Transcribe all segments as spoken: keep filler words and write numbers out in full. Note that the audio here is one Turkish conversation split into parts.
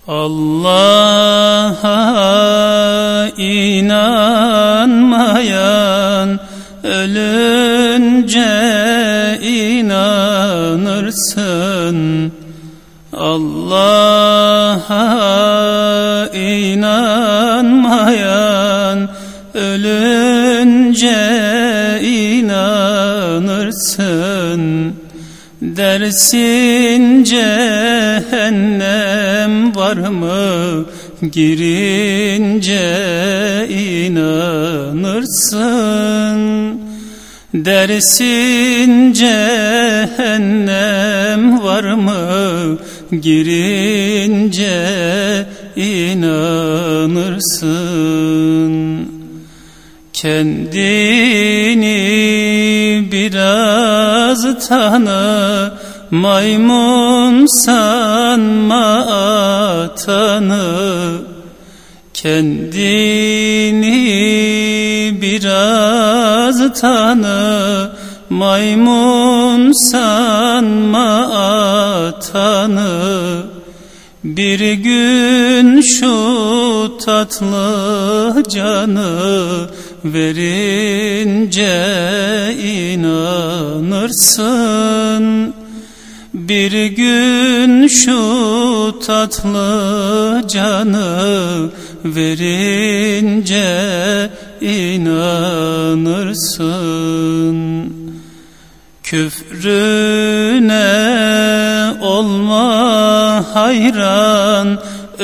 Allah'a inanmayan ölünce inanırsın. Allah'a inanmayan ölünce inanırsın. Dersin cehennem var mı? Girince inanırsın. Dersin cehennem var mı? Girince inanırsın. Kendini biraz tanı, maymun sanma atanı. Kendini biraz tanı, maymun sanma atanı. Bir gün şu tatlı canı verince inanırsın. Bir gün şu tatlı canı verince inanırsın. Küfrüne olma hayran,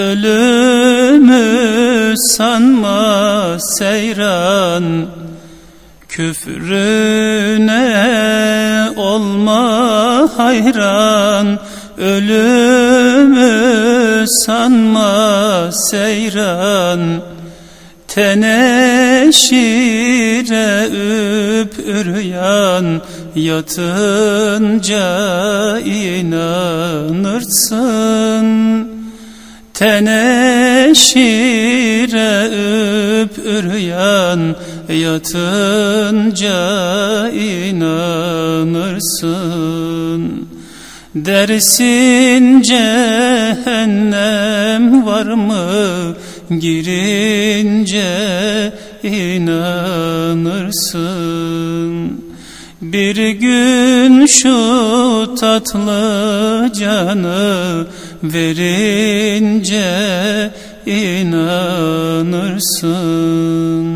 ölümü sanma seyran. Küfrüne olma hayran, ölümü sanma seyran. Teneşire üp üryan, yatınca inanırsın. Teneşire üp üryan, yatınca inanırsın. Dersin cehennem var mı? Girince inanırsın. Bir gün şu tatlı canı verince inanırsın.